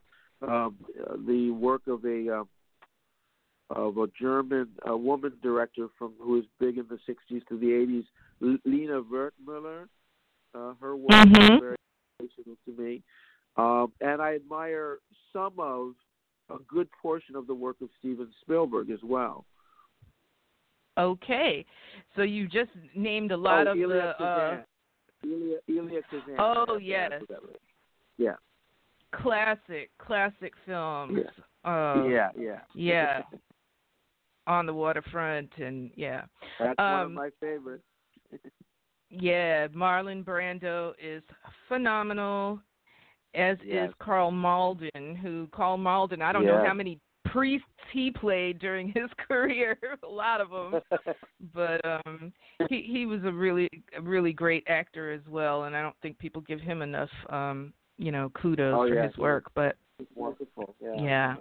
a German woman director who was big in the 60s to the 80s, Lina Wertmüller. Her work is very inspirational to me. And I admire a good portion of the work of Steven Spielberg as well. Okay. So you just named a lot of Elia Kazan. Oh, yes. Yeah. Classic films. Yeah. On the waterfront, and That's one of my favorites. Yeah, Marlon Brando is phenomenal, as is Carl Malden, I don't know how many priests he played during his career, a lot of them, but he was a really great actor as well, and I don't think people give him enough kudos for his work. But it's wonderful. Yeah.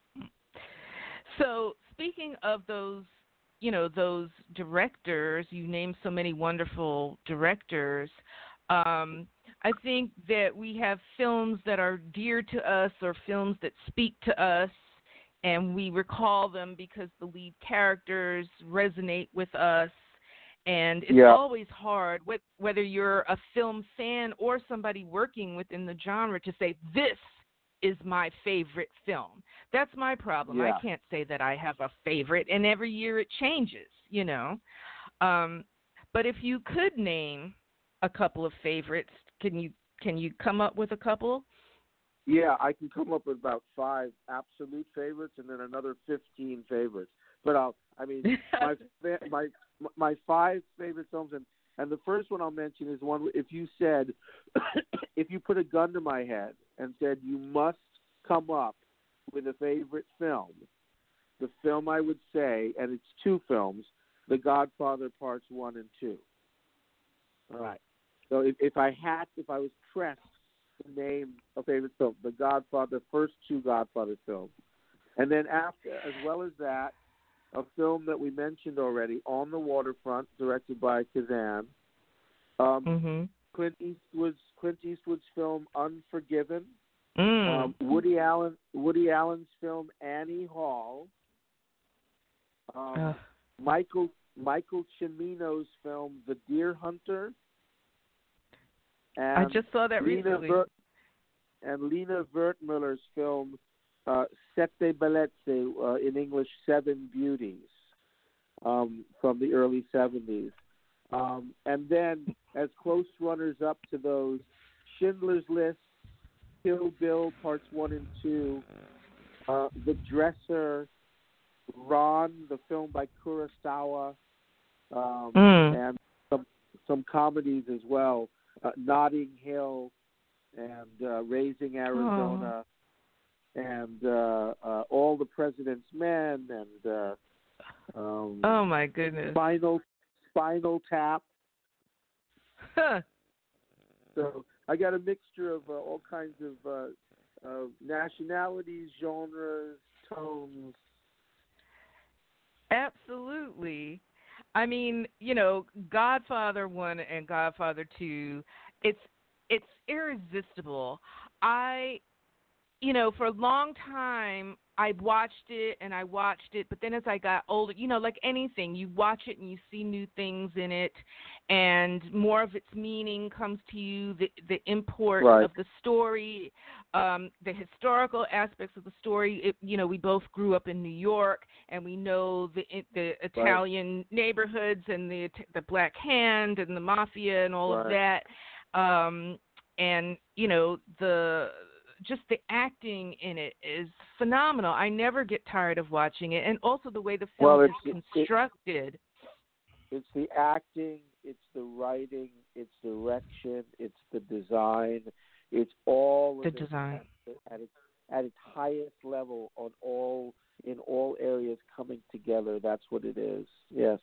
So speaking of those directors, you named so many wonderful directors. I think that we have films that are dear to us, or films that speak to us, and we recall them because the lead characters resonate with us. And it's always hard, whether you're a film fan or somebody working within the genre, to say, this is my favorite film. That's my problem. I can't say that I have a favorite, and every year it changes, But if you could name a couple of favorites, can you come up with a couple? Yeah, I can come up with about 5 absolute favorites and then another 15 favorites. But my 5 favorite films, and the first one I'll mention is one. If you put a gun to my head and said you must come up with a favorite film, the film I would say, and it's 2 films, The Godfather Parts 1 and 2. All right. So if I was pressed to name a favorite film, The Godfather, the first 2 Godfather films, and then after, as well as that, a film that we mentioned already, On the Waterfront, directed by Kazan. Clint Eastwood's film Unforgiven. Woody Allen's film Annie Hall. Michael Cimino's film The Deer Hunter. And I just saw that recently. And Lina Wertmüller's film Sette Bellezze, in English, 7 Beauties, from the early 70s. And then, as close runners-up to those, Schindler's List, Kill Bill Parts 1 and 2, The Dresser, Ron, the film by Kurosawa, and some comedies as well, Notting Hill and Raising Arizona, and All the President's Men, and oh my goodness, Spinal Tap. So I got a mixture of all kinds of nationalities, genres, tones. Absolutely. I mean, Godfather 1 and Godfather 2, it's irresistible. For a long time, I watched it and I watched it, but then as I got older, like anything, you watch it and you see new things in it, and more of its meaning comes to you, the import Right. of the story, the historical aspects of the story. We both grew up in New York, and we know the Italian neighborhoods and the Black Hand and the Mafia and all of that. And the acting in it is phenomenal. I never get tired of watching it, and also the way the film is constructed. It's the acting, it's the writing, it's direction, it's the design, it's all the design at its highest level in all areas coming together. That's what it is. Yes,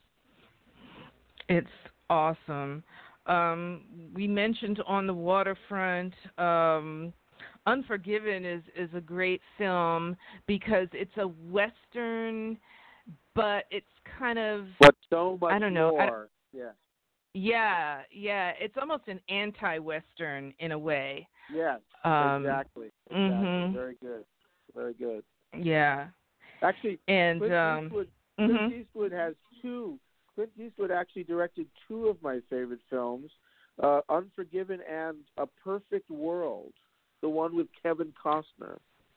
it's awesome. We mentioned On the Waterfront. Unforgiven is a great film because it's a Western, but it's kind of, but so much I don't know. more. Yeah. It's almost an anti-Western in a way. Yes, exactly. Mm-hmm. Very good. Yeah. Actually, and Clint Eastwood has two. Clint Eastwood actually directed two of my favorite films, Unforgiven and A Perfect World, the one with Kevin Costner.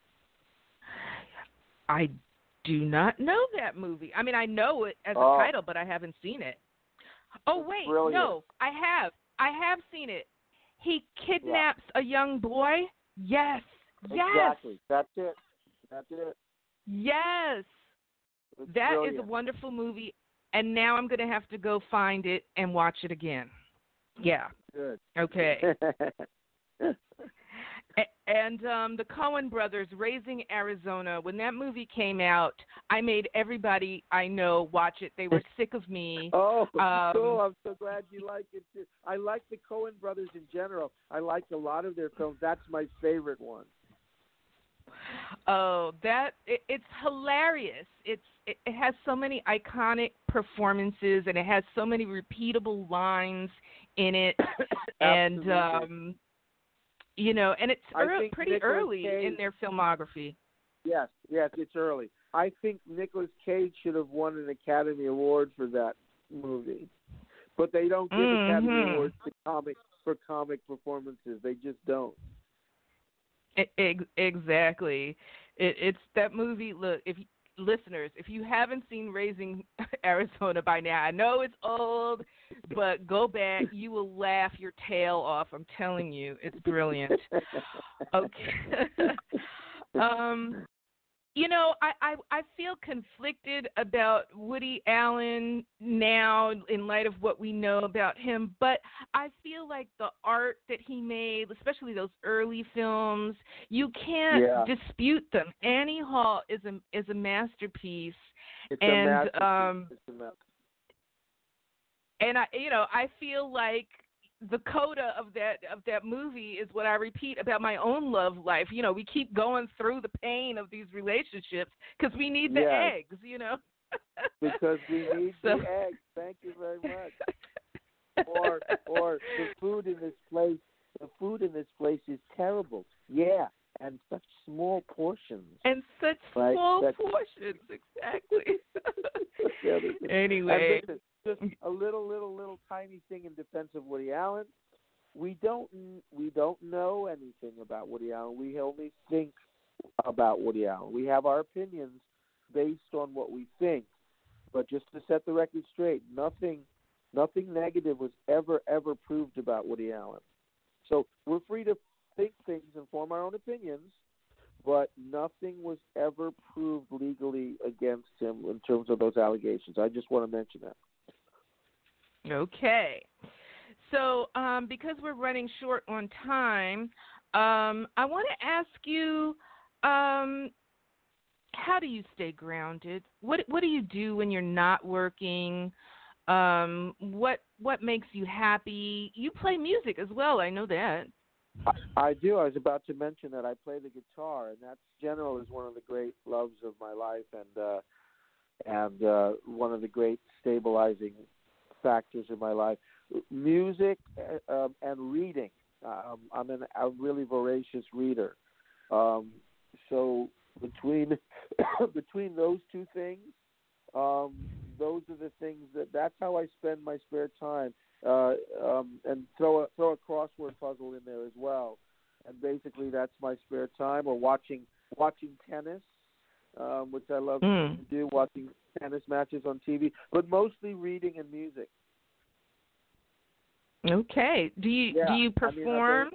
I do not know that movie. I mean, I know it as a title, but I haven't seen it. Oh, wait, brilliant. No, I have. I have seen it. He kidnaps a young boy? Yes. Exactly. That's it. Yes. That brilliant. is a wonderful movie, and now I'm going to have to go find it and watch it again. Yeah. Good. Okay. And the Coen brothers, Raising Arizona, when that movie came out, I made everybody I know watch it. They were sick of me. Oh, cool. I'm so glad you like it too. I like the Coen brothers in general. I like a lot of their films. That's my favorite one. Oh, it's hilarious. It has so many iconic performances, and it has so many repeatable lines in it. And and it's pretty early in their filmography. Yes, it's early. I think Nicolas Cage should have won an Academy Award for that movie, but they don't give Academy Awards for comic performances. They just don't. Exactly. It's that movie. Look, listeners, if you haven't seen Raising Arizona by now, I know it's old, but go back. You will laugh your tail off. I'm telling you, it's brilliant. Okay. I feel conflicted about Woody Allen now in light of what we know about him, but I feel like the art that he made, especially those early films, you can't dispute them. Annie Hall is a masterpiece. It's and a masterpiece. And I feel like the coda of that movie is what I repeat about my own love life. We keep going through the pain of these relationships because we need the eggs, Because we need the eggs. Thank you very much. Or the food in this place. The food in this place is terrible. Yeah, and such small portions. And such small portions, exactly. Anyway. And listen, just a little tiny thing in defense of Woody Allen. We don't know anything about Woody Allen. We only think about Woody Allen. We have our opinions based on what we think. But just to set the record straight, nothing negative was ever proved about Woody Allen. So we're free to think things and form our own opinions, but nothing was ever proved legally against him in terms of those allegations. I just want to mention that. Okay. So because we're running short on time, I want to ask you, how do you stay grounded? What do you do when you're not working? What makes you happy? You play music as well, I know that. I do. I was about to mention that I play the guitar, and that general is one of the great loves of my life, and one of the great stabilizing factors in my life. Music and reading. I'm a really voracious reader. So between between those two things, those are the things that's how I spend my spare time. And throw a crossword puzzle in there as well. And basically, that's my spare time, or watching tennis, which I love to do, watching tennis matches on TV, but mostly reading and music. Okay. Do you perform?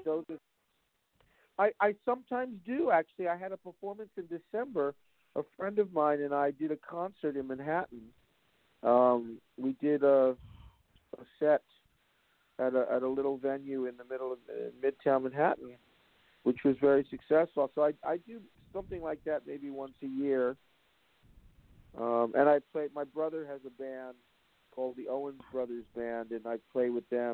I sometimes do, actually. I had a performance in December. A friend of mine and I did a concert in Manhattan. We did a set at a little venue in the middle of Midtown Manhattan, which was very successful. So I do something like that maybe once a year. And I play. My brother has a band called the Owens Brothers Band, and I play with them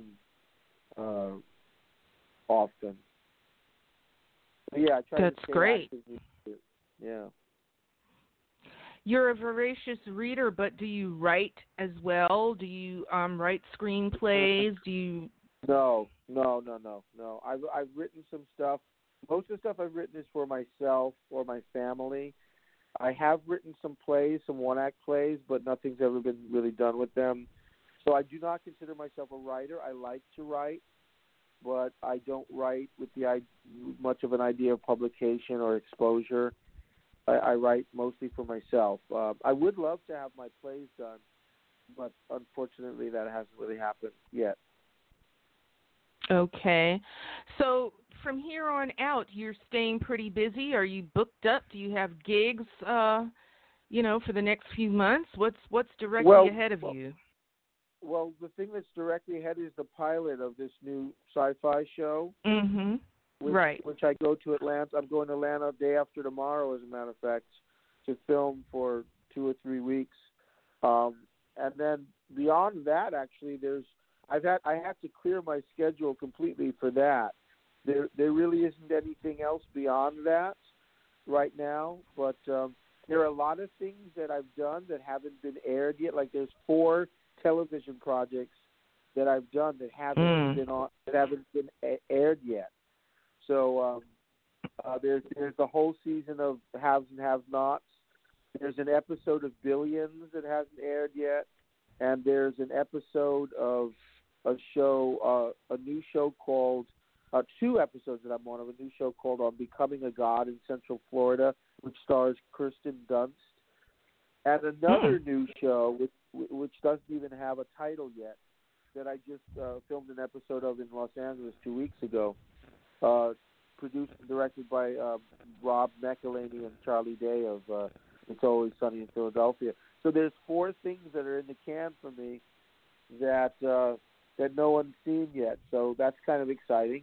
often. So yeah, I try That's to stay great. active. Yeah. You're a voracious reader, but do you write as well? Do you write screenplays? Do you? No. I've written some stuff. Most of the stuff I've written is for myself or my family. I have written some plays, some one-act plays, but nothing's ever been really done with them. So I do not consider myself a writer. I like to write, but I don't write with much of an idea of publication or exposure. I write mostly for myself. I would love to have my plays done, but unfortunately that hasn't really happened yet. Okay. So from here on out, you're staying pretty busy. Are you booked up? Do you have gigs, for the next few months? What's directly ahead of you? Well, the thing that's directly ahead is the pilot of this new sci-fi show. Mm-hmm. Which I go to Atlanta. I'm going to Atlanta day after tomorrow, as a matter of fact, to film for 2 or 3 weeks. And then beyond that, actually, I have to clear my schedule completely for that. There really isn't anything else beyond that right now. But there are a lot of things that I've done that haven't been aired yet. Like there's 4 television projects that I've done that haven't been aired yet. So there's the whole season of Haves and Have-Nots. There's an episode of Billions that hasn't aired yet, and there's an episode of a new show called 2 episodes that I'm on of a new show called On Becoming a God in Central Florida, which stars Kirsten Dunst, and another new show which doesn't even have a title yet that I just filmed an episode of in Los Angeles 2 weeks ago. Produced and directed by Rob McElhaney and Charlie Day of It's Always Sunny in Philadelphia. So there's 4 things that are in the can for me that no one's seen yet. So that's kind of exciting.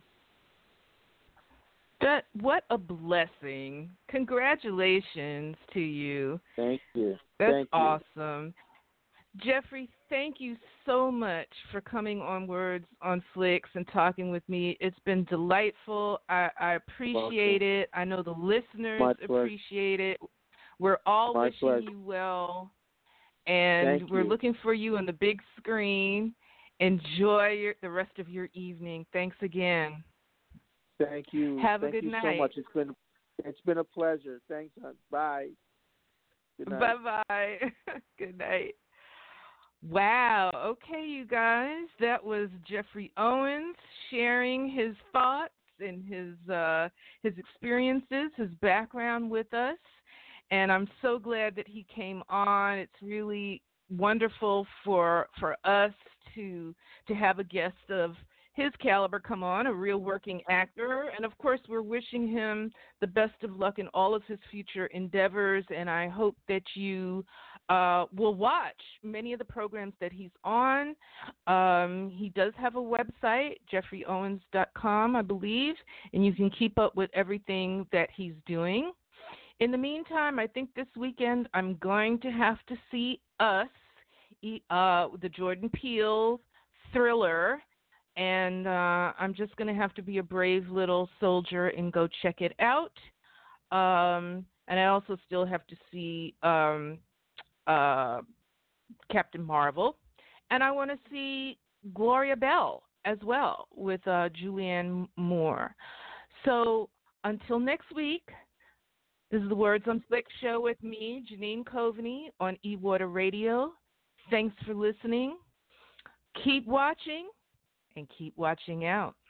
What a blessing! Congratulations to you. Thank you. That's awesome. Jeffrey, thank you so much for coming on Words on Flicks and talking with me. It's been delightful. I appreciate it. I know the listeners appreciate it. We're all wishing you well, and we're looking for you on the big screen. Enjoy the rest of your evening. Thanks again. Thank you. Have a good night. Thank you so much. It's been a pleasure. Thanks, hon. Bye. Good night. Bye-bye. Good night. Wow. Okay, you guys. That was Jeffrey Owens sharing his thoughts and his experiences, his background with us. And I'm so glad that he came on. It's really wonderful for us to have a guest of his caliber come on, a real working actor. And, of course, we're wishing him the best of luck in all of his future endeavors. And I hope that you will watch many of the programs that he's on. He does have a website, jeffreyowens.com, I believe, and you can keep up with everything that he's doing. In the meantime, I think this weekend I'm going to have to see Us, the Jordan Peele thriller, and I'm just going to have to be a brave little soldier and go check it out. And I also still have to see Captain Marvel, and I want to see Gloria Bell as well with Julianne Moore. So until next week, This is the Words on Slick show with me, Janine Coveney, on eWater Radio. Thanks for listening. Keep watching and keep watching out.